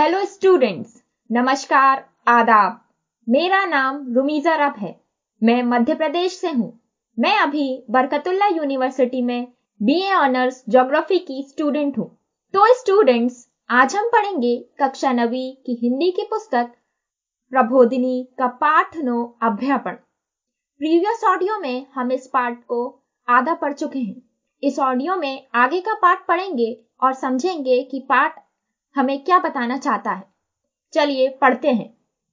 Hello students, नमस्कार, आदाब। मेरा नाम रुमीजा रब है। मैं मध्य प्रदेश से हूँ। मैं अभी बरकतुल्ला यूनिवर्सिटी में बीए ऑनर्स ज्योग्राफी की स्टूडेंट हूँ। तो स्टूडेंट्स, आज हम पढ़ेंगे कक्षा 9वीं की हिंदी की पुस्तक प्रबोधिनी का पाठ 9 अभ्यापन। प्रीवियस ऑडियो में हम इस पाठ को आधा पढ़ चुके हैं। इस ऑडियो में आगे का पाठ पढ़ेंगे और समझेंगे कि पाठ हमें क्या बताना चाहता है। चलिए पढ़ते हैं।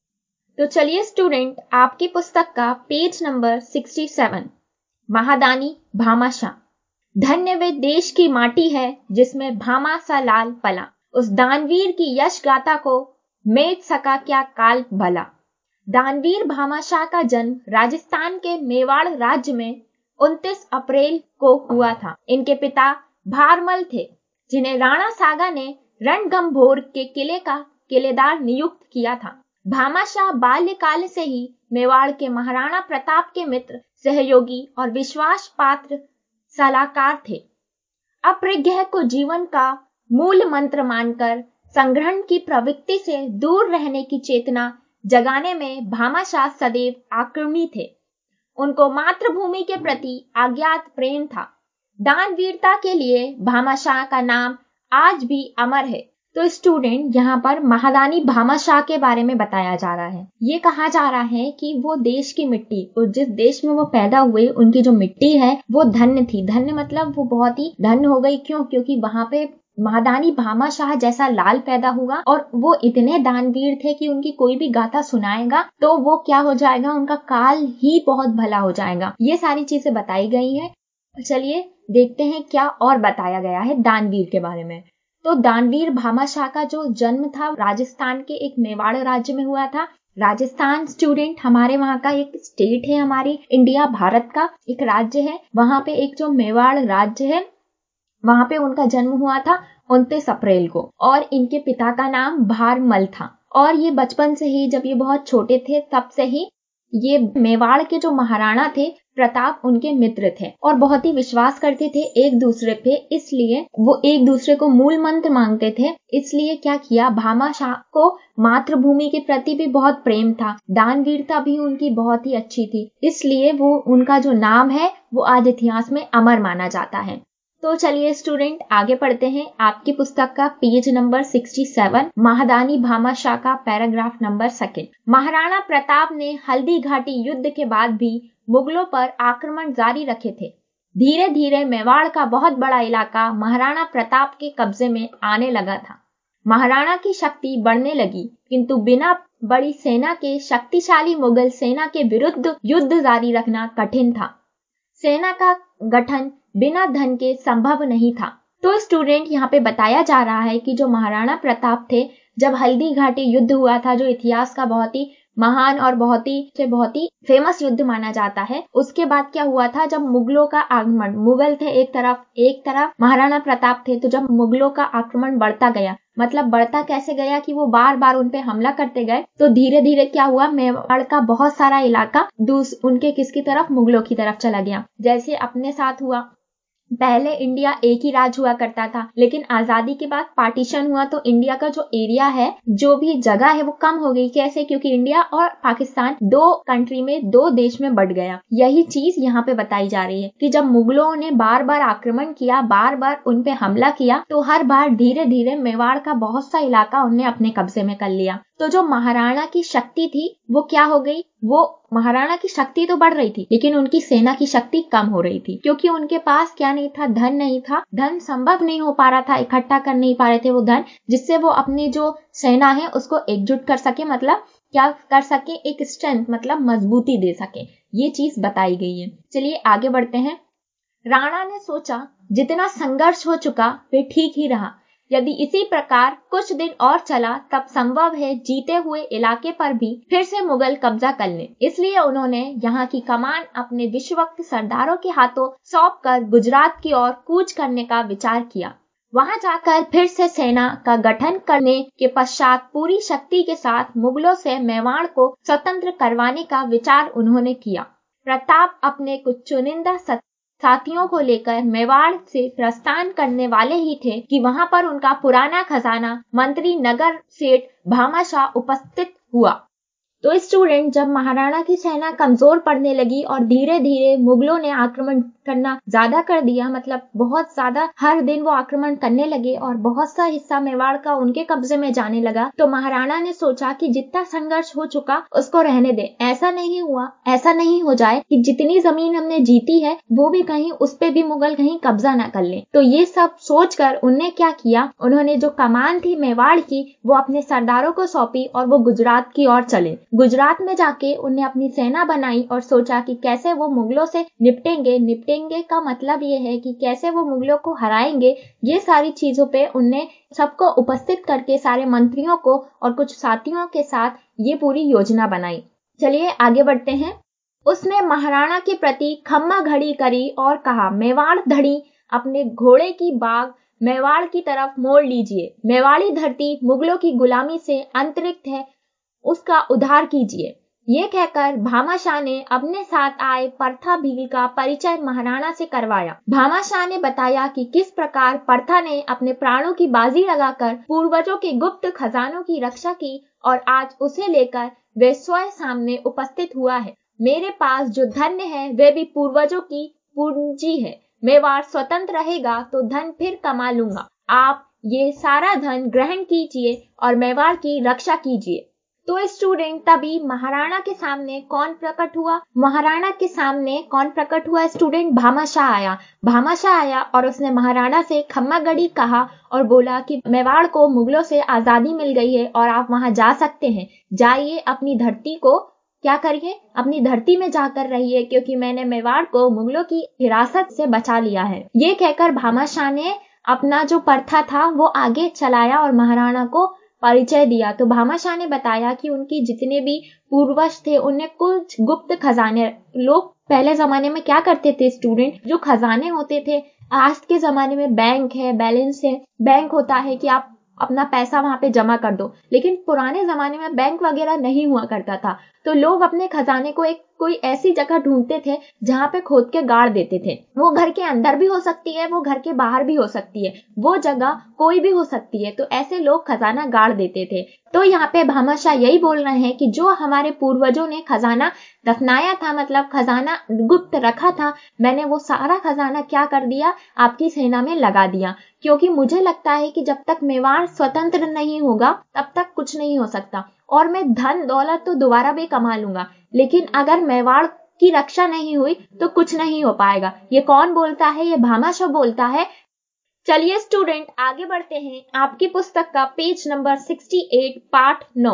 तो चलिए स्टूडेंट, आपकी पुस्तक का पेज नंबर 67, महादानी भामाशाह। धन्य वे देश की माटी है जिसमें भामा सा लाल पला, उस दानवीर की यश गाथा को मेट सका क्या काल भला। दानवीर भामाशाह का जन्म राजस्थान के मेवाड़ राज्य में 29 अप्रैल को हुआ था। इनके पिता भारमल थे, जिन्हें राणा सागा ने रणगंभोर के किले का किलेदार नियुक्त किया था। भामाशाह बाल्यकाल से ही मेवाड़ के महाराणा प्रताप के मित्र, सहयोगी और विश्वास पात्र सलाहकार थे। अप्रज्ञा को जीवन का मूल मंत्र मानकर संग्रहण की प्रवृत्ति से दूर रहने की चेतना जगाने में भामाशाह सदैव आक्रमणी थे। उनको मातृभूमि के प्रति अज्ञात प्रेम था। दानवीरता के लिए भामाशाह का नाम आज भी अमर है। तो स्टूडेंट, यहाँ पर महादानी भामाशाह के बारे में बताया जा रहा है। ये कहा जा रहा है कि वो देश की मिट्टी, जिस देश में वो पैदा हुए, उनकी जो मिट्टी है वो धन्य थी। धन्य मतलब वो बहुत ही धन्य हो गई। क्यों? क्योंकि वहां पे महादानी भामाशाह जैसा लाल पैदा हुआ और वो इतने दानवीर थे कि उनकी कोई भी गाथा सुनाएगा तो वो क्या हो जाएगा, उनका काल ही बहुत भला हो जाएगा। ये सारी चीजें बताई गई है। चलिए देखते हैं क्या और बताया गया है दानवीर के बारे में। तो दानवीर भामाशाह का जो जन्म था राजस्थान के एक मेवाड़ राज्य में हुआ था। राजस्थान स्टूडेंट हमारे वहाँ का एक स्टेट है, हमारी इंडिया भारत का एक राज्य है। वहाँ पे एक जो मेवाड़ राज्य है, वहाँ पे उनका जन्म हुआ था 29 अप्रैल को और इनके पिता का नाम भारमल था। और ये बचपन से ही, जब ये बहुत छोटे थे तब से ही ये मेवाड़ के जो महाराणा थे प्रताप उनके मित्र थे और बहुत ही विश्वास करते थे एक दूसरे पे। इसलिए वो एक दूसरे को मूल मंत्र मांगते थे। इसलिए क्या किया, भामाशाह को मातृभूमि के प्रति भी बहुत प्रेम था। दानवीरता भी उनकी बहुत ही अच्छी थी। इसलिए वो उनका जो नाम है वो आज इतिहास में अमर माना जाता है। तो चलिए स्टूडेंट, आगे पढ़ते हैं। आपकी पुस्तक का पेज नंबर 67, महादानी भामाशाह का पैराग्राफ नंबर 2। महाराणा प्रताप ने हल्दी घाटी युद्ध के बाद भी मुगलों पर आक्रमण जारी रखे थे। धीरे धीरे मेवाड़ का बहुत बड़ा इलाका महाराणा प्रताप के कब्जे में आने लगा था। महाराणा की शक्ति बढ़ने लगी, किंतु बिना बड़ी सेना के शक्तिशाली मुगल सेना के विरुद्ध युद्ध जारी रखना कठिन था। सेना का गठन बिना धन के संभव नहीं था। तो स्टूडेंट, यहाँ पे बताया जा रहा है कि जो महाराणा प्रताप थे, जब हल्दी घाटी युद्ध हुआ था, जो इतिहास का बहुत ही महान और बहुत ही फेमस युद्ध माना जाता है, उसके बाद क्या हुआ था, जब मुगलों का आगमन, मुगल थे एक तरफ महाराणा प्रताप थे। तो जब मुगलों का आक्रमण बढ़ता गया, मतलब बढ़ता कैसे गया कि वो बार बार उन पे हमला करते गए, तो धीरे धीरे क्या हुआ, मेवाड़ का बहुत सारा इलाका उनके किसकी तरफ, मुगलों की तरफ चला गया। जैसे अपने साथ हुआ, पहले इंडिया एक ही राज्य हुआ करता था, लेकिन आजादी के बाद पार्टीशन हुआ तो इंडिया का जो एरिया है, जो भी जगह है, वो कम हो गई। कैसे? क्योंकि इंडिया और पाकिस्तान दो कंट्री में, दो देश में बढ़ गया। यही चीज यहाँ पे बताई जा रही है कि जब मुगलों ने बार बार आक्रमण किया, बार बार उन पे हमला किया, तो हर बार धीरे धीरे मेवाड़ का बहुत सा इलाका उनने अपने कब्जे में कर लिया। तो जो महाराणा की शक्ति थी वो क्या हो गई, वो महाराणा की शक्ति तो बढ़ रही थी लेकिन उनकी सेना की शक्ति कम हो रही थी, क्योंकि उनके पास क्या नहीं था, धन नहीं था। धन संभव नहीं हो पा रहा था, इकट्ठा कर नहीं पा रहे थे वो धन, जिससे वो अपनी जो सेना है उसको एकजुट कर सके, मतलब क्या कर सके, एक स्ट्रेंथ मतलब मजबूती दे सके। ये चीज बताई गई है। चलिए आगे बढ़ते हैं। राणा ने सोचा, जितना संघर्ष हो चुका वे ठीक ही रहा। यदि इसी प्रकार कुछ दिन और चला तब संभव है जीते हुए इलाके पर भी फिर से मुगल कब्जा कर लें। इसलिए उन्होंने यहाँ की कमान अपने विश्वस्त सरदारों के हाथों सौंपकर गुजरात की ओर कूच करने का विचार किया। वहां जाकर फिर से सेना का गठन करने के पश्चात पूरी शक्ति के साथ मुगलों से मेवाड़ को स्वतंत्र करवाने का विचार उन्होंने किया। प्रताप अपने कुछ चुनिंदा साथियों को लेकर मेवाड़ से प्रस्थान करने वाले ही थे कि वहां पर उनका पुराना खजाना मंत्री नगर सेठ भामाशाह उपस्थित हुआ। तो स्टूडेंट, जब महाराणा की सेना कमजोर पड़ने लगी और धीरे धीरे मुगलों ने आक्रमण करना ज्यादा कर दिया, मतलब बहुत ज्यादा हर दिन वो आक्रमण करने लगे और बहुत सा हिस्सा मेवाड़ का उनके कब्जे में जाने लगा, तो महाराणा ने सोचा कि जितना संघर्ष हो चुका उसको रहने दे। ऐसा नहीं हो जाए कि जितनी जमीन हमने जीती है वो भी कहीं उस पे भी मुगल कहीं कब्जा ना कर ले। तो ये सब सोचकर उन्होंने क्या किया, उन्होंने जो कमान थी मेवाड़ की वो अपने सरदारों को सौंपी और वो गुजरात की ओर चले। गुजरात में जाके उन्हें अपनी सेना बनाई और सोचा कि कैसे वो मुगलों से निपटेंगे का मतलब ये है कि कैसे वो मुगलों को हराएंगे। ये सारी चीजों पे उनने सबको उपस्थित करके सारे मंत्रियों को और कुछ साथियों के साथ ये पूरी योजना बनाई। चलिए आगे बढ़ते हैं। उसने महाराणा के प्रति खम्मा घड़ी करी और कहा, मेवाड़ धड़ी अपने घोड़े की बाग मेवाड़ की तरफ मोड़ लीजिए। मेवाड़ी धरती मुगलों की गुलामी से अंतरिक्त है, उसका उद्धार कीजिए। ये कहकर भामाशाह ने अपने साथ आए परथा भील का परिचय महाराणा से करवाया। भामाशाह ने बताया कि किस प्रकार परथा ने अपने प्राणों की बाजी लगाकर पूर्वजों के गुप्त खजानों की रक्षा की और आज उसे लेकर वे स्वयं सामने उपस्थित हुआ है। मेरे पास जो धन्य है वे भी पूर्वजों की पूंजी है। मेवाड़ स्वतंत्र रहेगा तो धन फिर कमा लूंगा। आप ये सारा धन ग्रहण कीजिए और मेवाड़ की रक्षा कीजिए। तो स्टूडेंट, तभी महाराणा के सामने कौन प्रकट हुआ स्टूडेंट? भामाशाह आया और उसने महाराणा से खम्मागढ़ी कहा और बोला कि मेवाड़ को मुगलों से आजादी मिल गई है और आप वहां जा सकते हैं। जाइए, अपनी धरती को क्या करिए, अपनी धरती में जाकर रहिए, क्योंकि मैंने मेवाड़ को मुगलों की हिरासत से बचा लिया है। ये कहकर भामाशाह ने अपना जो परथा था वो आगे चलाया और महाराणा को परिचय दिया। तो भामाशाह ने बताया कि उनकी जितने भी पूर्वज थे उन्हें कुछ गुप्त खजाने, लोग पहले जमाने में क्या करते थे स्टूडेंट, जो खजाने होते थे, आज के जमाने में बैंक है, बैलेंस है, बैंक होता है कि आप अपना पैसा वहां पे जमा कर दो, लेकिन पुराने जमाने में बैंक वगैरह नहीं हुआ करता था। तो लोग अपने खजाने को कोई ऐसी जगह ढूंढते थे जहां पे खोद के गाड़ देते थे। वो घर के अंदर भी हो सकती है, वो घर के बाहर भी हो सकती है, वो जगह कोई भी हो सकती है। तो ऐसे लोग खजाना गाड़ देते थे। तो यहाँ पे भामाशाह यही बोल रहे हैं कि जो हमारे पूर्वजों ने खजाना दफनाया था, मतलब खजाना गुप्त रखा था, मैंने वो सारा खजाना क्या कर दिया, आपकी सेना में लगा दिया। क्योंकि मुझे लगता है कि जब तक मेवाड़ स्वतंत्र नहीं होगा तब तक कुछ नहीं हो सकता, और मैं धन दौलत तो दोबारा भी कमा लूंगा, लेकिन अगर मेवाड़ की रक्षा नहीं हुई तो कुछ नहीं हो पाएगा। ये कौन बोलता है? ये भामाशाह बोलता है। चलिए स्टूडेंट, आगे बढ़ते हैं। आपकी पुस्तक का पेज नंबर 68 पाठ 9।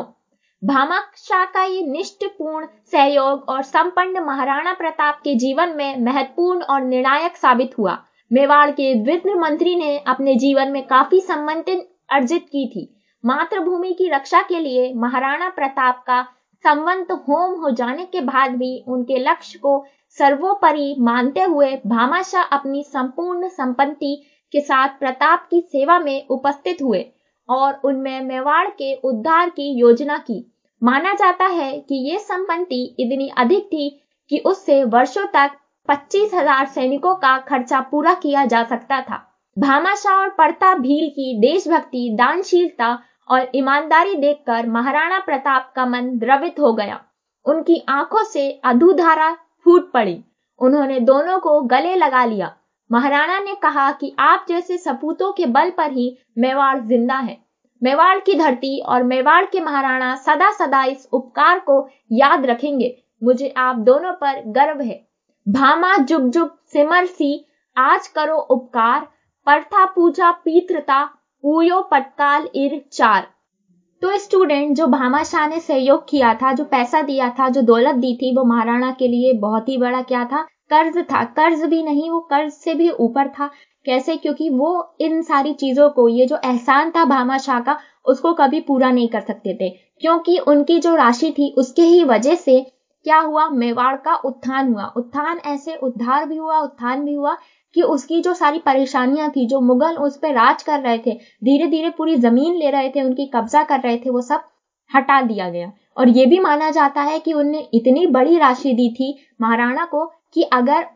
भामाशाह का ये निष्ठापूर्ण सहयोग और संपन्न महाराणा प्रताप के जीवन में महत्वपूर्ण और निर्णायक साबित हुआ। मेवाड़ के द्वितीय मंत्री ने अपने जीवन में काफी सम्मति अर्जित की थी। मातृभूमि की रक्षा के लिए महाराणा प्रताप का संवंत होम हो जाने के बाद भी उनके लक्ष्य को सर्वोपरि मानते हुए भामाशाह अपनी संपूर्ण संपत्ति के साथ प्रताप की सेवा में उपस्थित हुए और उनमें मेवाड़ के उद्धार की योजना की। माना जाता है कि ये संपत्ति इतनी अधिक थी कि उससे वर्षों तक 25,000 सैनिकों का खर्चा पूरा किया जा सकता था। भामाशाह और परता भील की देशभक्ति, दानशीलता और ईमानदारी देखकर महाराणा प्रताप का मन द्रवित हो गया। उनकी आंखों से अधूधारा फूट पड़ी। उन्होंने दोनों को गले लगा लिया। महाराणा ने कहा कि आप जैसे सपूतों के बल पर ही मेवाड़ जिंदा है। मेवाड़ की धरती और मेवाड़ के महाराणा सदा सदा इस उपकार को याद रखेंगे। मुझे आप दोनों पर गर्व है। भामा जुग जुग सिमर सी, आज करो उपकार, परथा पूजा पीत्रता, उयो पटकाल इर चार। तो स्टूडेंट, जो भामाशाह ने सहयोग किया था, जो पैसा दिया था, जो दौलत दी थी, वो महाराणा के लिए बहुत ही बड़ा क्या था, कर्ज था। कर्ज भी नहीं, वो कर्ज से भी ऊपर था। कैसे? क्योंकि वो इन सारी चीजों को, ये जो एहसान था भामाशाह का, उसको कभी पूरा नहीं कर सकते थे, क्योंकि उनकी जो राशि थी उसके ही वजह से क्या हुआ, मेवाड़ का उत्थान हुआ। उत्थान ऐसे उद्धार भी हुआ, उत्थान भी हुआ कि उसकी जो सारी परेशानियां थी, जो मुगल उस पर राज कर रहे थे, धीरे धीरे पूरी जमीन ले रहे थे, उनकी कब्जा कर रहे थे, वो सब हटा दिया गया। और ये भी माना जाता है कि उनने इतनी बड़ी राशि दी थी महाराणा को कि अगर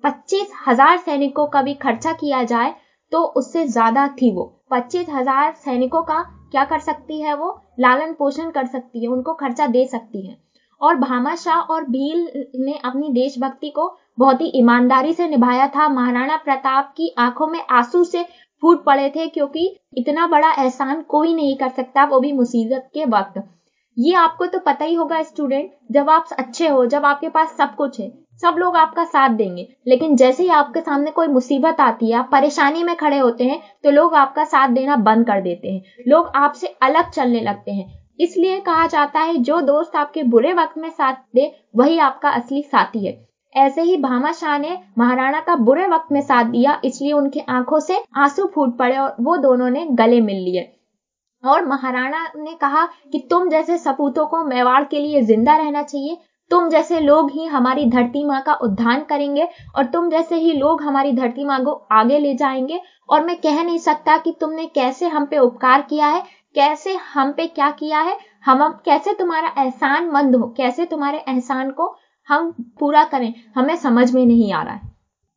25,000 सैनिकों का भी खर्चा किया जाए तो उससे ज्यादा थी वो। 25,000 सैनिकों का क्या कर सकती है वो? लालन पोषण कर सकती है, उनको खर्चा दे सकती है। और भामाशाह और भील ने अपनी देशभक्ति को बहुत ही ईमानदारी से निभाया था। महाराणा प्रताप की आंखों में आंसू से फूट पड़े थे, क्योंकि इतना बड़ा एहसान कोई नहीं कर सकता, वो भी मुसीबत के वक्त। ये आपको तो पता ही होगा स्टूडेंट, जब आप अच्छे हो, जब आपके पास सब कुछ है, सब लोग आपका साथ देंगे, लेकिन जैसे ही आपके सामने कोई मुसीबत आती है, आप परेशानी में खड़े होते हैं, तो लोग आपका साथ देना बंद कर देते हैं, लोग आपसे अलग चलने लगते हैं। इसलिए कहा जाता है जो दोस्त आपके बुरे वक्त में साथ दे वही आपका असली साथी है। ऐसे ही भामाशाह ने महाराणा का बुरे वक्त में साथ दिया, इसलिए उनकी आंखों से आंसू फूट पड़े और वो दोनों ने गले मिल लिए। और महाराणा ने कहा कि तुम जैसे सपूतों को मेवाड़ के लिए जिंदा रहना चाहिए, तुम जैसे लोग ही हमारी धरती माँ का उद्धार करेंगे और तुम जैसे ही लोग हमारी धरती माँ को आगे ले जाएंगे। और मैं कह नहीं सकता कि तुमने कैसे हम पे उपकार किया है, कैसे हम पे क्या किया है, हम कैसे तुम्हारा एहसान मंद हो, कैसे तुम्हारे एहसान को हम पूरा करें, हमें समझ में नहीं आ रहा है।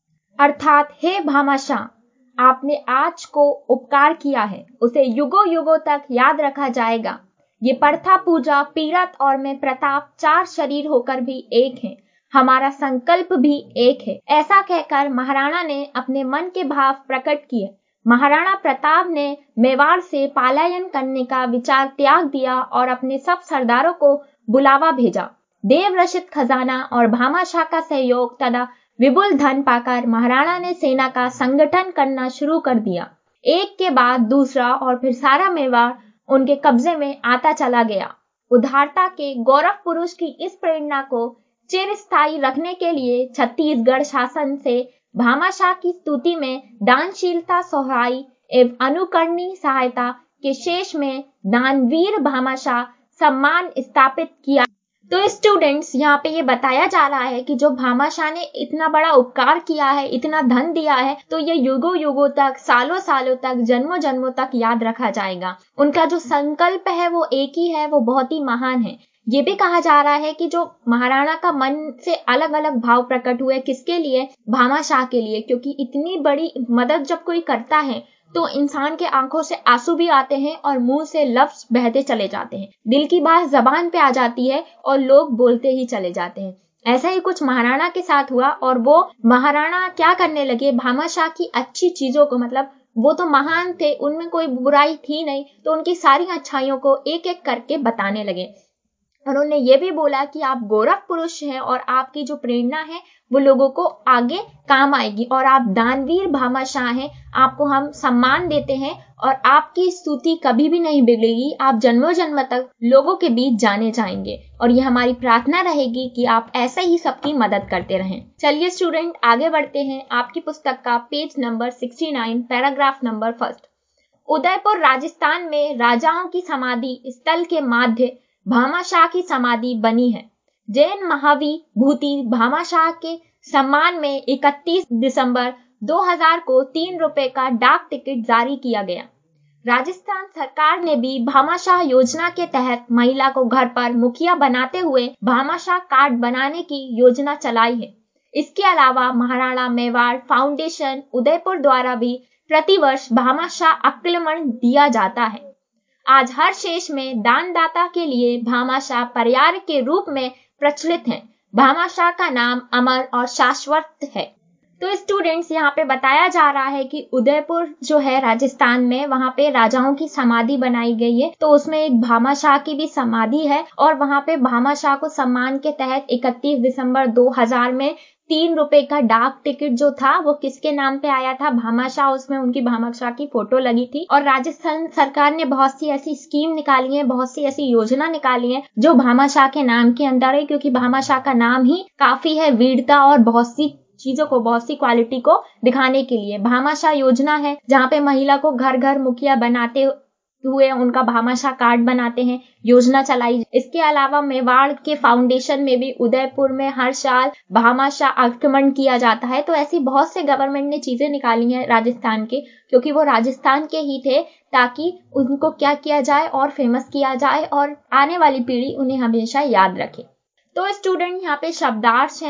अर्थात हे भामाशाह, आपने आज को उपकार किया है, उसे युगों युगों तक याद रखा जाएगा। ये प्रथा, पूजा, पीरत और मैं प्रताप 4 शरीर होकर भी एक हैं, हमारा संकल्प भी एक है। ऐसा कहकर महाराणा ने अपने मन के भाव प्रकट किए। महाराणा प्रताप ने मेवाड़ से पलायन करने का विचार त्याग दिया और अपने सब सरदारों को बुलावा भेजा। देव रचित खजाना और भामाशाह का सहयोग तथा विपुल धन पाकर महाराणा ने सेना का संगठन करना शुरू कर दिया। एक के बाद दूसरा और फिर सारा मेवाड़ उनके कब्जे में आता चला गया। उदारता के गौरव पुरुष की इस प्रेरणा को चिरस्थायी रखने के लिए छत्तीसगढ़ शासन से भामाशाह की स्तुति में दानशीलता, सहाय एवं अनुकरणीय सहायता के शेष में दानवीर भामाशाह सम्मान स्थापित किया। तो स्टूडेंट्स, यहाँ पे ये बताया जा रहा है कि जो भामाशाह ने इतना बड़ा उपकार किया है, इतना धन दिया है, तो ये युगों युगों तक, सालों सालों तक, जन्मों जन्मों तक याद रखा जाएगा। उनका जो संकल्प है वो एक ही है, वो बहुत ही महान है। ये भी कहा जा रहा है कि जो महाराणा का मन से अलग अलग भाव प्रकट हुए, किसके लिए? भामाशाह के लिए, क्योंकि इतनी बड़ी मदद जब कोई करता है तो इंसान के आंखों से आंसू भी आते हैं और मुंह से लफ्ज बहते चले जाते हैं, दिल की बात जबान पे आ जाती है और लोग बोलते ही चले जाते हैं। ऐसा ही कुछ महाराणा के साथ हुआ और वो महाराणा क्या करने लगे, भामाशाह की अच्छी चीजों को, मतलब वो तो महान थे, उनमें कोई बुराई थी नहीं, तो उनकी सारी अच्छाइयों को एक एक करके बताने लगे। उन्होंने ये भी बोला कि आप गौरव पुरुष हैं और आपकी जो प्रेरणा है वो लोगों को आगे काम आएगी, और आप दानवीर भामाशाह हैं, आपको हम सम्मान देते हैं और आपकी स्तुति कभी भी नहीं बिगड़ेगी, आप जन्मों जन्म तक लोगों के बीच जाने जाएंगे। और ये हमारी प्रार्थना रहेगी कि आप ऐसे ही सबकी मदद करते रहें। चलिए स्टूडेंट, आगे बढ़ते हैं आपकी पुस्तक का page number 69, paragraph number 1। Udaipur Rajasthan में राजाओं की समाधि स्थल के माध्य भामाशाह की समाधि बनी है। जैन महाविभूति भामाशाह के सम्मान में 31 दिसंबर 2000 को 3 रुपए का डाक टिकट जारी किया गया। राजस्थान सरकार ने भी भामाशाह योजना के तहत महिला को घर पर मुखिया बनाते हुए भामाशाह कार्ड बनाने की योजना चलाई है। इसके अलावा महाराणा मेवाड़ फाउंडेशन उदयपुर द्वारा भी प्रतिवर्ष भामाशाह आक्रमण दिया जाता है। आज हर शेष में दानदाता के लिए भामाशाह पर्याय के रूप में प्रचलित है। भामाशाह का नाम अमर और शाश्वत है। तो स्टूडेंट्स, यहाँ पे बताया जा रहा है कि उदयपुर जो है राजस्थान में, वहां पे राजाओं की समाधि बनाई गई है, तो उसमें एक भामाशाह की भी समाधि है और वहां पे भामाशाह को सम्मान के तहत 31 दिसंबर 2000 में 3 रुपए का डाक टिकट जो था वो किसके नाम पे आया था? भामाशाह। उसमें उनकी भामाशाह की फोटो लगी थी। और राजस्थान सरकार ने बहुत सी ऐसी स्कीम निकाली है, बहुत सी ऐसी योजना निकाली है जो भामाशाह के नाम के अंदर है, क्योंकि भामाशाह का नाम ही काफी है वीरता और बहुत सी चीजों को, बहुत सी क्वालिटी को दिखाने के लिए। भामाशाह योजना है जहाँ पे महिला को घर घर मुखिया बनाते हुए उनका भामाशाह कार्ड बनाते हैं, योजना चलाई। इसके अलावा मेवाड़ के फाउंडेशन में भी उदयपुर में हर साल भामाशाह आक्रमण किया जाता है। तो ऐसी बहुत से गवर्नमेंट ने चीजें निकाली हैं राजस्थान के, क्योंकि वो राजस्थान के ही थे, ताकि उनको क्या किया जाए और फेमस किया जाए और आने वाली पीढ़ी उन्हें हमेशा याद रखे। तो स्टूडेंट, यहाँ पे शब्दार्थ हैं।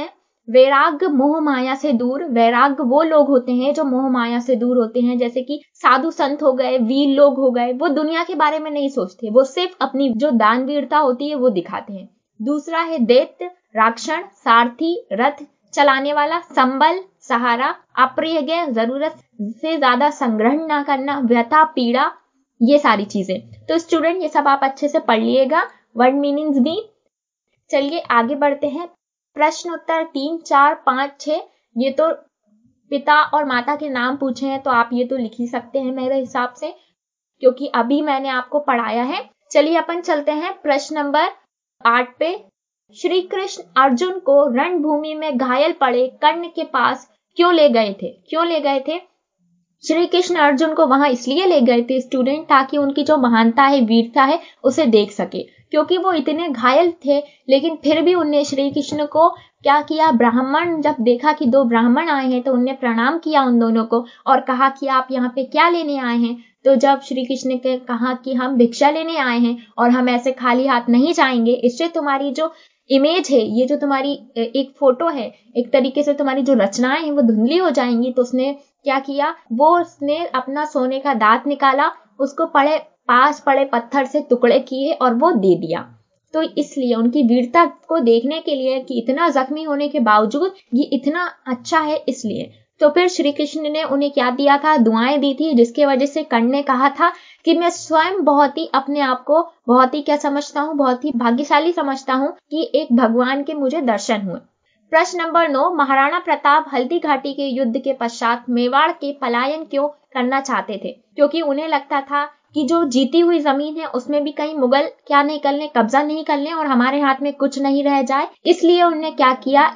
वैराग्य मोह माया से दूर। वैराग्य वो लोग होते हैं जो मोह माया से दूर होते हैं, जैसे कि साधु संत हो गए, वीर लोग हो गए। वो दुनिया के बारे में नहीं सोचते, वो सिर्फ अपनी जो दानवीरता होती है वो दिखाते हैं। दूसरा है दैत्य, राक्षण, सारथी, रथ चलाने वाला, संबल, सहारा, अप्रिय, जरूरत से ज्यादा संग्रह ना करना, व्यथा, पीड़ा, ये सारी चीजें। तो स्टूडेंट ये सब आप अच्छे से पढ़ लिएगा, वर्ड मीनिंग्स भी। चलिए आगे बढ़ते हैं। प्रश्न उत्तर 3, 4, 5, 6 ये तो पिता और माता के नाम पूछे हैं, तो आप ये तो लिख ही सकते हैं मेरे हिसाब से, क्योंकि अभी मैंने आपको पढ़ाया है। चलिए अपन चलते हैं प्रश्न नंबर 8 पे। श्री कृष्ण अर्जुन को रणभूमि में घायल पड़े कर्ण के पास क्यों ले गए थे? क्यों ले गए थे? श्री कृष्ण अर्जुन को वहां इसलिए ले गए थे स्टूडेंट, ताकि उनकी जो महानता है, वीरता है, उसे देख सके। क्योंकि वो इतने घायल थे, लेकिन फिर भी उनने श्री कृष्ण को क्या किया, ब्राह्मण जब देखा कि 2 ब्राह्मण आए हैं, तो उनने प्रणाम किया उन दोनों को और कहा कि आप यहाँ पे क्या लेने आए हैं? तो जब श्री कृष्ण ने कहा कि हम भिक्षा लेने आए हैं और हम ऐसे खाली हाथ नहीं जाएंगे, इससे तुम्हारी जो इमेज है, ये जो तुम्हारी एक फोटो है, एक तरीके से तुम्हारी जो रचनाएं हैं वो धुंधली हो जाएंगी। तो उसने क्या किया, वो उसने अपना सोने का दांत निकाला, उसको पास पड़े पत्थर से टुकड़े किए और वो दे दिया। तो इसलिए उनकी वीरता को देखने के लिए कि इतना जख्मी होने के बावजूद ये इतना अच्छा है, इसलिए। तो फिर श्री कृष्ण ने उन्हें क्या दिया था, दुआएं दी थी, जिसके वजह से कर्ण ने कहा था कि मैं स्वयं बहुत ही अपने आप को बहुत ही क्या समझता हूँ, बहुत ही भाग्यशाली समझता हूँ कि एक भगवान के मुझे दर्शन हुए। प्रश्न नंबर 9, महाराणा प्रताप हल्दी घाटी के युद्ध के पश्चात मेवाड़ के पलायन क्यों करना चाहते थे? क्योंकि उन्हें लगता था कि जो जीती हुई जमीन है उसमें भी कहीं मुगल क्या नहीं कर लें, कब्जा नहीं कर लें और हमारे हाथ में कुछ नहीं रह जाए। इसलिए उन्होंने क्या किया,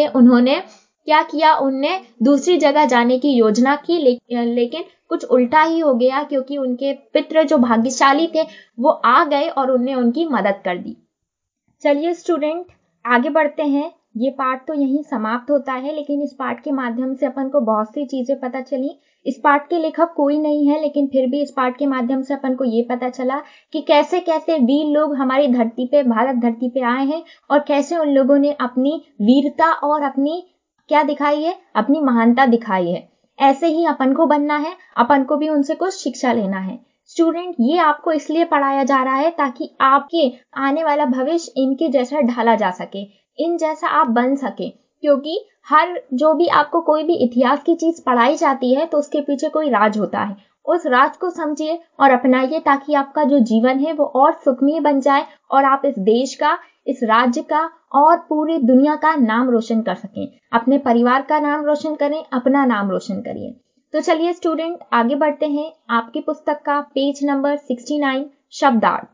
उनने दूसरी जगह जाने की योजना की, लेकिन कुछ उल्टा ही हो गया, क्योंकि उनके पित्र जो भाग्यशाली थे वो आ गए और उनने उनकी मदद कर दी। चलिए स्टूडेंट आगे बढ़ते हैं। ये पार्ट तो यहीं समाप्त होता है, लेकिन इस पार्ट के माध्यम से अपन को बहुत सी चीजें पता चली। इस पार्ट के लेखक कोई नहीं है, लेकिन फिर भी इस पार्ट के माध्यम से अपन को ये पता चला कि कैसे कैसे वीर लोग हमारी धरती पे, भारत धरती पे आए हैं और कैसे उन लोगों ने अपनी वीरता और अपनी क्या दिखाई है, अपनी महानता दिखाई है। ऐसे ही अपन को बनना है, अपन को भी उनसे कुछ शिक्षा लेना है। स्टूडेंट ये आपको इसलिए पढ़ाया जा रहा है ताकि आपके आने वाला भविष्य इनके जैसा ढाला जा सके, इन जैसा आप बन सके। क्योंकि हर जो भी आपको कोई भी इतिहास की चीज पढ़ाई जाती है तो उसके पीछे कोई राज होता है। उस राज को समझिए और अपनाइए, ताकि आपका जो जीवन है वो और सुखमय बन जाए और आप इस देश का, इस राज्य का और पूरी दुनिया का नाम रोशन कर सकें। अपने परिवार का नाम रोशन करें, अपना नाम रोशन करिए। तो चलिए स्टूडेंट आगे बढ़ते हैं। आपकी पुस्तक का पेज नंबर 69, शब्दार्थ।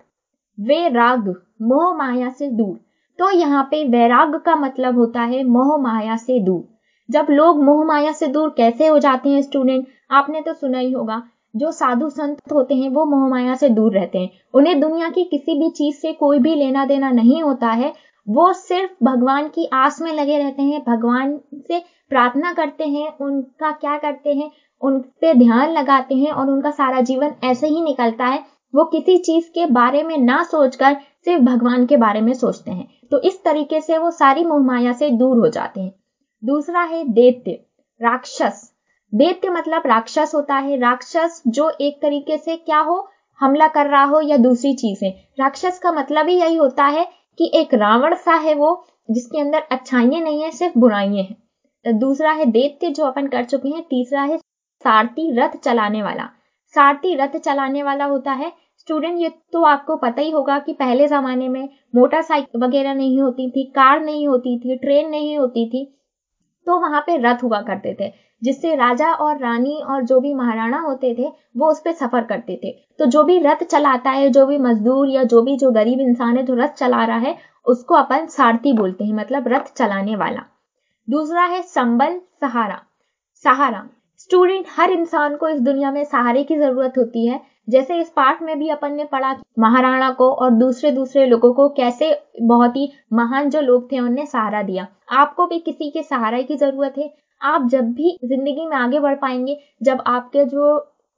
वैराग्य मोह माया से दूर। तो यहाँ पे वैराग्य का मतलब होता है मोह माया से दूर। जब लोग मोह माया से दूर कैसे हो जाते हैं स्टूडेंट, आपने तो सुना ही होगा, जो साधु संत होते हैं वो मोह माया से दूर रहते हैं। उन्हें दुनिया की किसी भी चीज से कोई भी लेना देना नहीं होता है। वो सिर्फ भगवान की आस में लगे रहते हैं, भगवान से प्रार्थना करते हैं, उनका क्या करते हैं, उन पे ध्यान लगाते हैं और उनका सारा जीवन ऐसे ही निकलता है। वो किसी चीज के बारे में ना सोचकर सिर्फ भगवान के बारे में सोचते हैं। तो इस तरीके से वो सारी मोह माया से दूर हो जाते हैं। दूसरा है दैत्य, राक्षस। दैत्य मतलब राक्षस होता है। राक्षस जो एक तरीके से क्या हो, हमला कर रहा हो या दूसरी चीजें। राक्षस का मतलब ही यही होता है कि एक रावण सा है वो, जिसके अंदर अच्छाइयां नहीं है, सिर्फ बुराइयां हैं। दूसरा है दैत्य जो अपन कर चुके हैं। तीसरा है सारथी, रथ चलाने वाला। सारथी रथ चलाने वाला होता है स्टूडेंट, ये तो आपको पता ही होगा कि पहले जमाने में मोटरसाइकिल वगैरह नहीं होती थी, कार नहीं होती थी, ट्रेन नहीं होती थी, तो वहां पे रथ हुआ करते थे, जिससे राजा और रानी और जो भी महाराणा होते थे वो उस पे सफर करते थे। तो जो भी रथ चलाता है, जो भी मजदूर या जो गरीब इंसान है जो रथ चला रहा है, उसको अपन सारथी बोलते हैं, मतलब रथ चलाने वाला। दूसरा है संबल, सहारा। सहारा स्टूडेंट हर इंसान को इस दुनिया में सहारे की जरूरत होती है। जैसे इस पाठ में भी अपन ने पढ़ा महाराणा को और दूसरे लोगों को कैसे बहुत ही महान जो लोग थे उन्हें सहारा दिया। आपको भी किसी के सहारे की जरूरत है। आप जब भी जिंदगी में आगे बढ़ पाएंगे, जब आपके जो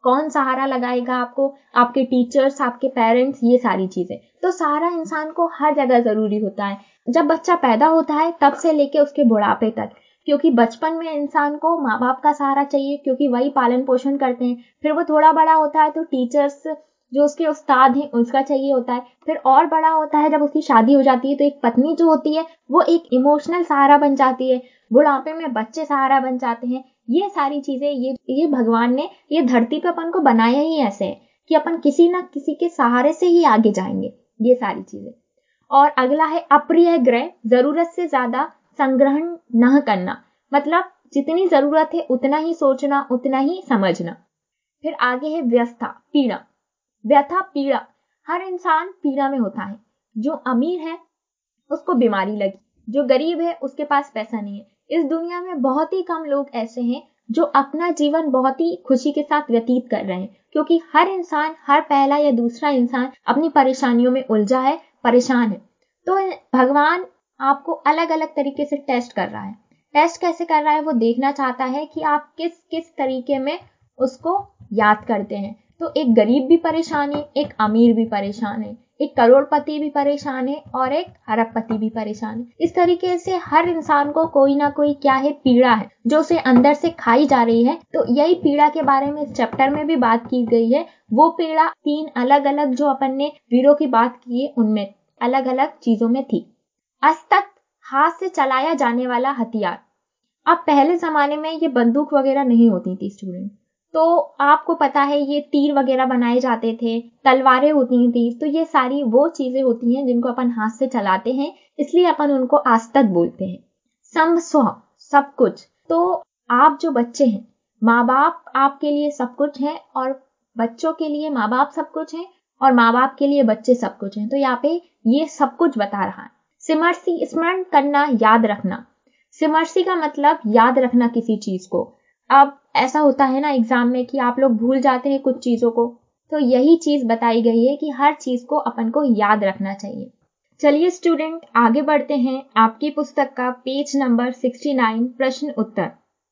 कौन सहारा लगाएगा आपको, आपके टीचर्स, आपके पेरेंट्स, ये सारी चीजें। तो सहारा इंसान को हर जगह जरूरी होता है, जब बच्चा पैदा होता है तब से लेके उसके बुढ़ापे तक, क्योंकि बचपन में इंसान को माँ बाप का सहारा चाहिए, क्योंकि वही पालन पोषण करते हैं। फिर वो थोड़ा बड़ा होता है तो टीचर्स, जो उसके उस्ताद हैं, उसका चाहिए होता है। फिर और बड़ा होता है जब उसकी शादी हो जाती है तो एक पत्नी जो होती है वो एक इमोशनल सहारा बन जाती है। बुढ़ापे में बच्चे सहारा बन जाते हैं। ये सारी चीजें, ये भगवान ने ये धरती पे अपन को बनाया ही ऐसे है कि अपन किसी ना किसी के सहारे से ही आगे जाएंगे, ये सारी चीजें। और अगला है अप्रिय ग्रह, जरूरत से ज्यादा संग्रहण न करना, मतलब जितनी जरूरत है उतना ही सोचना, उतना ही समझना। फिर आगे है व्यस्था, पीड़ा। व्यथा, पीड़ा, हर इंसान पीड़ा में होता है। जो अमीर है उसको बीमारी लगी, जो गरीब है उसके पास पैसा नहीं है। इस दुनिया में बहुत ही कम लोग ऐसे हैं जो अपना जीवन बहुत ही खुशी के साथ व्यतीत कर रहे हैं, क्योंकि हर इंसान, हर पहला या दूसरा इंसान अपनी परेशानियों में उलझा है, परेशान है। तो भगवान आपको अलग अलग तरीके से टेस्ट कर रहा है। टेस्ट कैसे कर रहा है, वो देखना चाहता है कि आप किस किस तरीके में उसको याद करते हैं। तो एक गरीब भी परेशान है, एक अमीर भी परेशान है, एक करोड़पति भी परेशान है और एक अरबपति भी परेशान है। इस तरीके से हर इंसान को कोई ना कोई क्या है, पीड़ा है जो उसे अंदर से खाई जा रही है। तो यही पीड़ा के बारे में इस चैप्टर में भी बात की गई है। वो पीड़ा 3 अलग अलग जो अपन ने वीरों की बात की है उनमें अलग अलग चीजों में थी। अस्त्र, हाथ से चलाया जाने वाला हथियार। अब पहले जमाने में ये बंदूक वगैरह नहीं होती थी स्टूडेंट, तो आपको पता है ये तीर वगैरह बनाए जाते थे, तलवारें होती थी। तो ये सारी वो चीजें होती हैं जिनको अपन हाथ से चलाते हैं, इसलिए अपन उनको अस्त्र बोलते हैं। संभ स्व, सब कुछ। तो आप जो बच्चे हैं, माँ बाप आपके लिए सब कुछ है, और बच्चों के लिए माँ बाप सब कुछ है, और माँ बाप के लिए बच्चे सब कुछ हैं। तो यहाँ पे ये सब कुछ बता रहा है। सिमरसी, स्मरण करना, याद रखना। सिमरसी का मतलब याद रखना किसी चीज को। अब ऐसा होता है ना एग्जाम में कि आप लोग भूल जाते हैं कुछ चीजों को, तो यही चीज बताई गई है कि हर चीज को अपन को याद रखना चाहिए। चलिए स्टूडेंट, आगे बढ़ते हैं आपकी पुस्तक का पेज नंबर 69, प्रश्न उत्तर।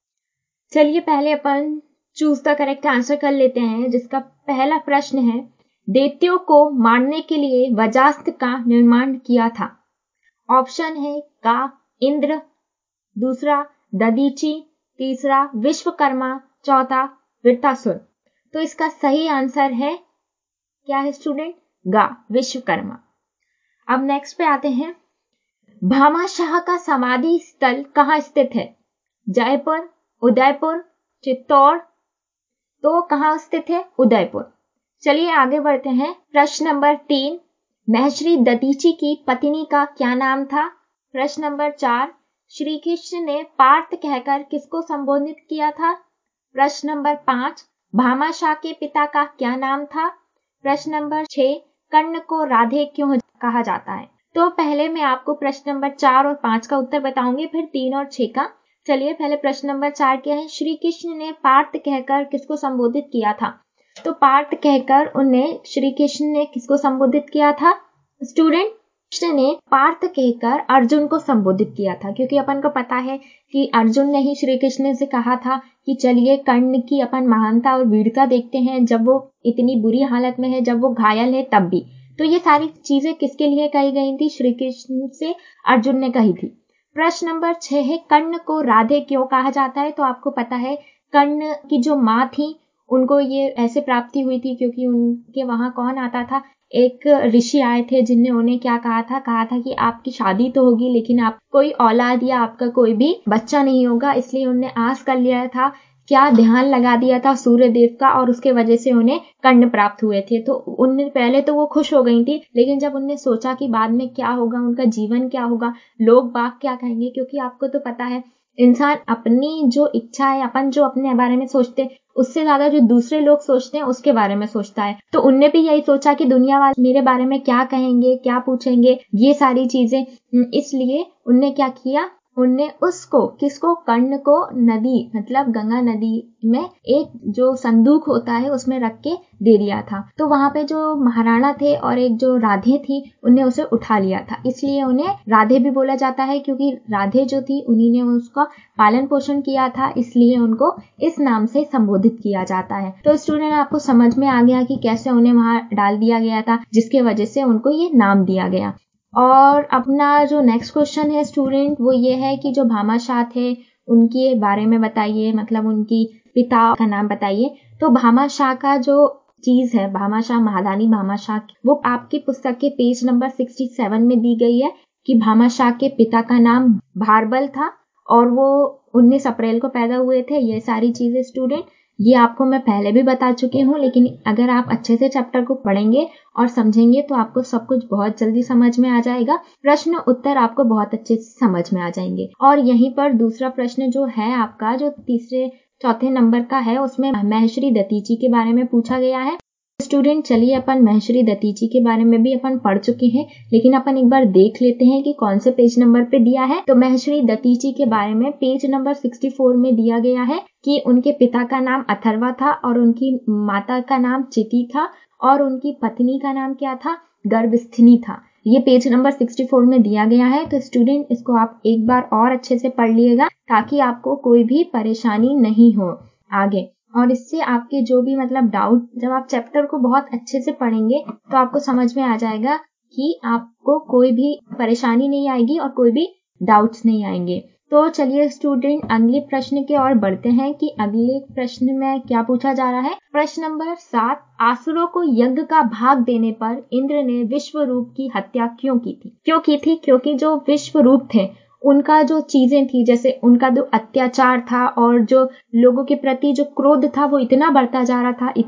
चलिए पहले अपन चूज द करेक्ट आंसर कर लेते हैं, जिसका पहला प्रश्न है, दैत्यों को मारने के लिए वज्रास्त्र का निर्माण किया था। ऑप्शन है का इंद्र, दूसरा दधीची, तीसरा विश्वकर्मा, चौथा वृत्रासुर। तो इसका सही आंसर है क्या है स्टूडेंट? गा, विश्वकर्मा। अब नेक्स्ट पे आते हैं, भामाशाह का समाधि स्थल कहाँ स्थित है? जयपुर, उदयपुर, चित्तौड़। तो कहाँ स्थित है? उदयपुर। चलिए आगे बढ़ते हैं, प्रश्न नंबर 3, महर्षि दधीची की पत्नी का क्या नाम था? प्रश्न नंबर 4, श्री कृष्ण ने पार्थ कहकर किसको संबोधित किया था? प्रश्न नंबर 5, भामाशाह के पिता का क्या नाम था? प्रश्न नंबर 6, कर्ण को राधे क्यों कहा जाता है? तो पहले मैं आपको प्रश्न नंबर 4 और 5 का उत्तर बताऊंगी, फिर 3 और 6 का। चलिए पहले प्रश्न नंबर 4 क्या है? श्री कृष्ण ने पार्थ कहकर किसको संबोधित किया था? तो पार्थ कहकर उन्हें श्री कृष्ण ने किसको संबोधित किया था? स्टूडेंट, कृष्ण ने पार्थ कहकर अर्जुन को संबोधित किया था, क्योंकि अपन को पता है कि अर्जुन ने ही श्री कृष्ण से कहा था कि चलिए कर्ण की अपन महानता और वीरता देखते हैं, जब वो इतनी बुरी हालत में है, जब वो घायल है तब भी। तो ये सारी चीजें किसके लिए कही गई थी? श्री कृष्ण से अर्जुन ने कही थी। प्रश्न नंबर 6 है, कर्ण को राधे क्यों कहा जाता है? तो आपको पता है कर्ण की जो माँ थी उनको ये ऐसे प्राप्ति हुई थी क्योंकि उनके वहां कौन आता था, एक ऋषि आए थे जिनने उन्हें क्या कहा था कि आपकी शादी तो होगी लेकिन आप कोई औलाद या आपका कोई भी बच्चा नहीं होगा, इसलिए उन्हें आस कर लिया था, क्या ध्यान लगा दिया था सूर्य देव का, और उसके वजह से उन्हें कर्ण प्राप्त हुए थे। तो उनने पहले तो वो खुश हो गई थी, लेकिन जब उनने सोचा कि बाद में क्या होगा, उनका जीवन क्या होगा, लोग बाग क्या कहेंगे, क्योंकि आपको तो पता है इंसान अपनी जो इच्छा है, अपन जो अपने बारे में सोचते उससे ज्यादा जो दूसरे लोग सोचते हैं उसके बारे में सोचता है। तो उनने भी यही सोचा कि दुनिया वाले मेरे बारे में क्या कहेंगे, क्या पूछेंगे, ये सारी चीजें, इसलिए उनने क्या किया, उनने किसको कर्ण को नदी मतलब गंगा नदी में एक जो संदूक होता है उसमें रख के दे दिया था। तो वहां पे जो महाराणा थे और एक जो राधे थी उनने उसे उठा लिया था, इसलिए उन्हें राधे भी बोला जाता है, क्योंकि राधे जो थी उन्हीं ने उसका पालन पोषण किया था, इसलिए उनको इस नाम से संबोधित किया जाता है। तो स्टूडेंट आपको समझ में आ गया कि कैसे उन्हें वहां डाल दिया गया था, जिसके वजह से उनको ये नाम दिया गया। और अपना जो नेक्स्ट क्वेश्चन है स्टूडेंट वो ये है कि जो भामाशाह थे उनके बारे में बताइए, मतलब उनकी पिता का नाम बताइए। तो भामाशाह का जो चीज है, भामाशाह महादानी भामाशाह, वो आपकी पुस्तक के पेज नंबर 67 में दी गई है कि भामाशाह के पिता का नाम भारबल था और वो 19 अप्रैल को पैदा हुए थे। ये सारी चीजें स्टूडेंट ये आपको मैं पहले भी बता चुकी हूँ, लेकिन अगर आप अच्छे से चैप्टर को पढ़ेंगे और समझेंगे तो आपको सब कुछ बहुत जल्दी समझ में आ जाएगा। प्रश्न उत्तर आपको बहुत अच्छे से समझ में आ जाएंगे। और यहीं पर दूसरा प्रश्न जो है आपका, जो तीसरे चौथे नंबर का है, उसमें महर्षि दधीची के बारे में पूछा गया है। स्टूडेंट चलिए अपन महर्षि दधीची के बारे में भी अपन पढ़ चुके हैं, लेकिन अपन एक बार देख लेते हैं कि कौन से पेज नंबर पे दिया है। तो महर्षि दधीची के बारे में पेज नंबर 64 में दिया गया है कि उनके पिता का नाम अथर्वा था और उनकी माता का नाम चिति था और उनकी पत्नी का नाम क्या था, गर्भस्थिनी था। ये पेज नंबर 64 में दिया गया है। तो स्टूडेंट इसको आप एक बार और अच्छे से पढ़ लिएगा ताकि आपको कोई भी परेशानी नहीं हो आगे। और इससे आपके जो भी मतलब डाउट, जब आप चैप्टर को बहुत अच्छे से पढ़ेंगे तो आपको समझ में आ जाएगा कि आपको कोई भी परेशानी नहीं आएगी और कोई भी डाउट्स नहीं आएंगे। तो चलिए स्टूडेंट अगले प्रश्न की ओर बढ़ते हैं कि अगले प्रश्न में क्या पूछा जा रहा है। प्रश्न नंबर 7, आसुरों को यज्ञ का भाग देने पर इंद्र ने विश्वरूप की हत्या क्यों की थी? क्योंकि जो विश्वरूप थे उनका जो चीजें थी, जैसे उनका जो अत्याचार था और जो लोगों के प्रति जो क्रोध था वो इतना बढ़ता जा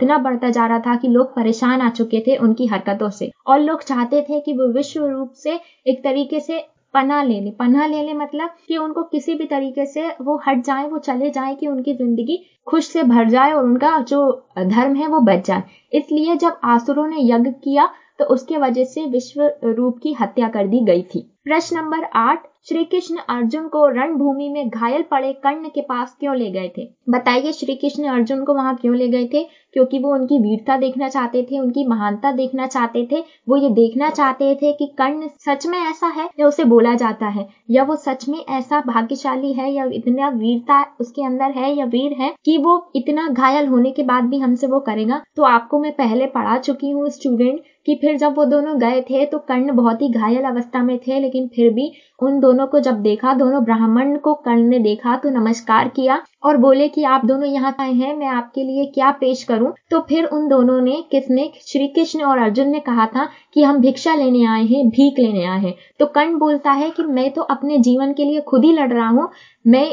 रहा था कि लोग परेशान आ चुके थे उनकी हरकतों से, और लोग चाहते थे कि वो विश्व रूप से एक तरीके से पनाह ले ले मतलब कि उनको किसी भी तरीके से वो हट जाए, वो चले जाए, कि उनकी जिंदगी खुश से भर जाए और उनका जो धर्म है वो बच जाए। इसलिए जब आसुरों ने यज्ञ किया तो उसके वजह से विश्व रूप की हत्या कर दी गई थी। प्रश्न नंबर 8, श्री कृष्ण अर्जुन को रणभूमि में घायल पड़े कर्ण के पास क्यों ले गए थे? बताइए श्री कृष्ण अर्जुन को वहां क्यों ले गए थे? क्योंकि वो उनकी वीरता देखना चाहते थे, उनकी महानता देखना चाहते थे। वो ये देखना चाहते थे कि कर्ण सच में ऐसा है या उसे बोला जाता है, या वो सच में ऐसा भाग्यशाली है या इतना वीरता उसके अंदर है या वीर है कि वो इतना घायल होने के बाद भी हमसे वो करेगा। तो आपको मैं पहले पढ़ा चुकी हूँ स्टूडेंट कि फिर जब वो दोनों गए थे तो कर्ण बहुत ही घायल अवस्था में थे, लेकिन फिर भी उन दोनों को जब देखा, दोनों ब्राह्मण को कर्ण ने देखा तो नमस्कार किया और बोले कि आप दोनों यहाँ आए हैं, मैं आपके लिए क्या पेश करूं? तो फिर उन दोनों ने श्री कृष्ण और अर्जुन ने कहा था कि हम भिक्षा लेने आए हैं, भीख लेने आए हैं। तो कर्ण बोलता है कि मैं तो अपने जीवन के लिए खुद ही लड़ रहा हूँ, मैं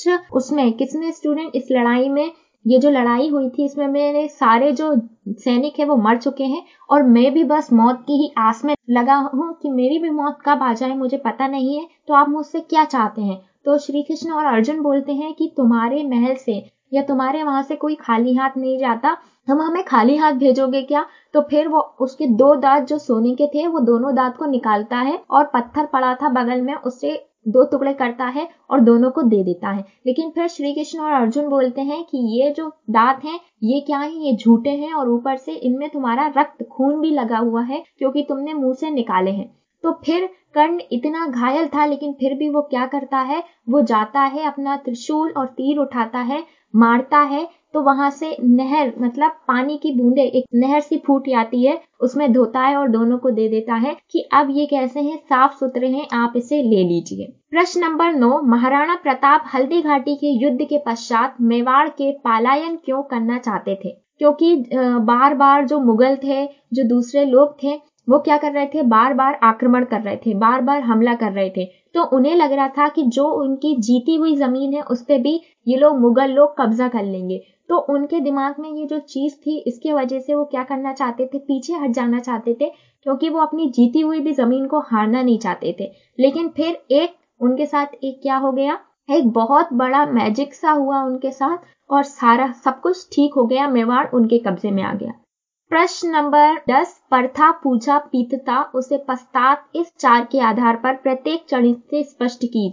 किसने स्टूडेंट इस लड़ाई में, ये जो लड़ाई हुई थी इसमें मेरे सारे जो सैनिक है वो मर चुके हैं और मैं भी बस मौत की ही आस में लगा हूँ कि मेरी भी मौत कब आ जाए मुझे पता नहीं है, तो आप मुझसे क्या चाहते हैं? तो श्री कृष्ण और अर्जुन बोलते हैं कि तुम्हारे महल से या तुम्हारे वहां से कोई खाली हाथ नहीं जाता, तुम हमें खाली हाथ भेजोगे क्या? तो फिर वो उसके 2 दांत जो सोने के थे वो दोनों दांत को निकालता है और पत्थर पड़ा था बगल में उससे 2 टुकड़े करता है और दोनों को दे देता है। लेकिन फिर श्री कृष्ण और अर्जुन बोलते हैं कि ये जो दांत हैं ये क्या है, ये झूठे हैं और ऊपर से इनमें तुम्हारा रक्त खून भी लगा हुआ है क्योंकि तुमने मुंह से निकाले हैं। तो फिर कर्ण इतना घायल था लेकिन फिर भी वो क्या करता है, वो जाता है अपना त्रिशूल और तीर उठाता है, मारता है, तो वहां से नहर मतलब पानी की बूंदे एक नहर सी फूट आती है, उसमें धोता है और दोनों को दे देता है कि अब ये कैसे हैं, साफ सुथरे हैं, आप इसे ले लीजिए। प्रश्न नंबर 9, महाराणा प्रताप हल्दी घाटी के युद्ध के पश्चात मेवाड़ के पलायन क्यों करना चाहते थे? क्योंकि बार बार जो मुगल थे, जो दूसरे लोग थे, वो क्या कर रहे थे, बार बार आक्रमण कर रहे थे, बार बार हमला कर रहे थे। तो उन्हें लग रहा था कि जो उनकी जीती हुई जमीन है उस पे भी ये लोग मुगल लोग कब्जा कर लेंगे। तो उनके दिमाग में ये जो चीज थी इसके वजह से वो क्या करना चाहते थे, पीछे हट जाना चाहते थे, क्योंकि वो अपनी जीती हुई भी जमीन को हारना नहीं चाहते थे। लेकिन फिर उनके साथ क्या हो गया, एक बहुत बड़ा मैजिक सा हुआ उनके साथ और सारा सब कुछ ठीक हो गया, मेवाड़ उनके कब्जे में आ गया। प्रश्न नंबर 10, प्रथा पूजा पीतता उसे पश्चात इस 4 के आधार पर प्रत्येक चरित्र से स्पष्ट कीजिए।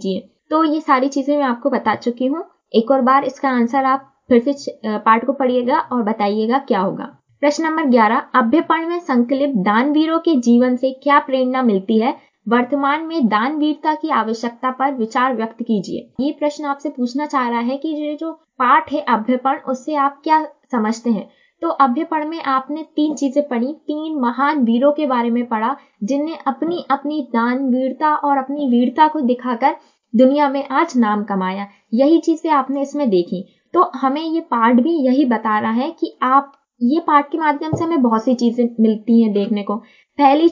तो ये सारी चीजें मैं आपको बता चुकी हूँ। एक और बार इसका आंसर आप फिर से पार्ट को पढ़िएगा और बताइएगा क्या होगा। प्रश्न नंबर 11, अभ्यपण में संकलित दानवीरों के जीवन से क्या प्रेरणा मिलती है? वर्तमान में दानवीरता की आवश्यकता पर विचार व्यक्त कीजिए। ये प्रश्न आपसे पूछना चाह रहा है कि ये जो पाठ है अभ्यपण, उससे आप क्या समझते हैं। तो अभ्यपण में आपने 3 चीजें पढ़ी, 3 महान वीरों के बारे में पढ़ा जिनने अपनी अपनी दानवीरता और अपनी वीरता को दिखाकर दुनिया में आज नाम कमाया। यही चीजें आपने इसमें देखी। तो हमें ये पाठ भी यही बता रहा है कि आप ये पाठ के माध्यम से हमें बहुत सी चीजें मिलती हैं देखने को। पहली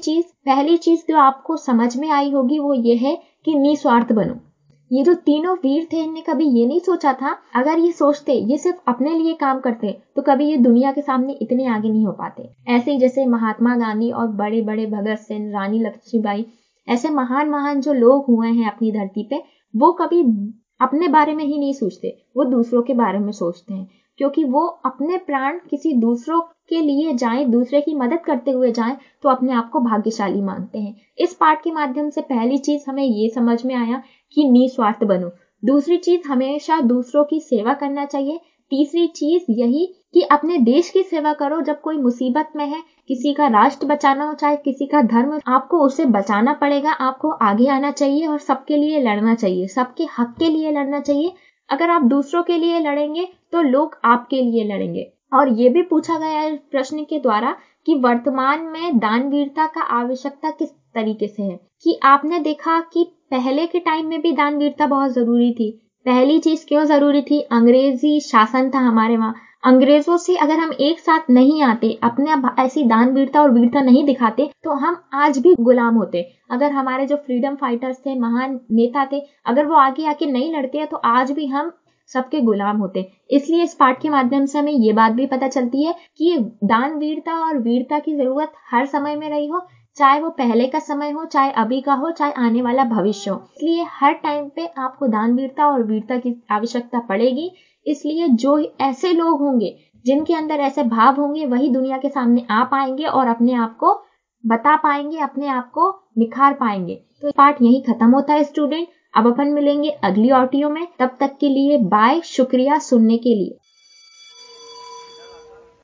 चीज जो आपको समझ में आई होगी वो ये है कि निस्वार्थ बनो। ये जो तीनों वीर थे, इनने कभी ये नहीं सोचा था, अगर ये सोचते, ये सिर्फ अपने लिए काम करते, तो कभी ये दुनिया के सामने इतने आगे नहीं हो पाते। ऐसे ही जैसे महात्मा गांधी और बड़े बड़े भगत सिंह, रानी लक्ष्मीबाई, ऐसे महान महान जो लोग हुए हैं अपनी धरती पे, वो कभी अपने बारे में ही नहीं सोचते, वो दूसरों के बारे में सोचते हैं, क्योंकि वो अपने प्राण किसी दूसरों के लिए जाएं, दूसरे की मदद करते हुए जाएं, तो अपने आप को भाग्यशाली मानते हैं। इस पाठ के माध्यम से पहली चीज हमें ये समझ में आया कि निस्वार्थ बनो। दूसरी चीज, हमेशा दूसरों की सेवा करना चाहिए। तीसरी चीज यही कि अपने देश की सेवा करो। जब कोई मुसीबत में है, किसी का राष्ट्र बचाना हो, चाहे किसी का धर्म, आपको उसे बचाना पड़ेगा। आपको आगे आना चाहिए और सबके लिए लड़ना चाहिए, सबके हक के लिए लड़ना चाहिए। अगर आप दूसरों के लिए लड़ेंगे तो लोग आपके लिए लड़ेंगे। और ये भी पूछा गया है प्रश्न के द्वारा कि वर्तमान में दानवीरता का आवश्यकता किस तरीके से है, कि आपने देखा कि पहले के टाइम में भी दानवीरता बहुत जरूरी थी। पहली चीज क्यों जरूरी थी? अंग्रेजी शासन था हमारे वहां। अंग्रेजों से अगर हम एक साथ नहीं आते, अपने ऐसी दानवीरता और वीरता नहीं दिखाते, तो हम आज भी गुलाम होते। अगर हमारे जो फ्रीडम फाइटर्स थे, महान नेता थे, अगर वो आगे आके नहीं लड़ते तो आज भी हम सबके गुलाम होते। इसलिए इस पाठ के माध्यम से हमें ये बात भी पता चलती है कि दानवीरता और वीरता की जरूरत हर समय में रही हो, चाहे वो पहले का समय हो, चाहे अभी का हो, चाहे आने वाला भविष्य हो। इसलिए हर टाइम पे आपको दानवीरता और वीरता की आवश्यकता पड़ेगी। इसलिए जो ऐसे लोग होंगे जिनके अंदर ऐसे भाव होंगे, वही दुनिया के सामने आ पाएंगे और अपने आप को बता पाएंगे, अपने आप को निखार पाएंगे। तो पाठ यही खत्म होता है स्टूडेंट। अब अपन मिलेंगे अगली ऑडियो में। तब तक के लिए बाय, शुक्रिया सुनने के लिए।